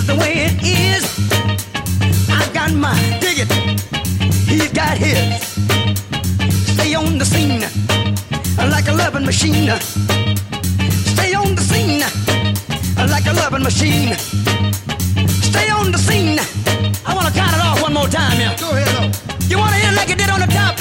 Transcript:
just the way it is. I got my ticket, he's got his. Stay on the scene like a loving machine. Stay on the scene like a loving machine. Stay on the scene. I want to count it off one more time, yeah. Go ahead, You want to hear it like it did on the top?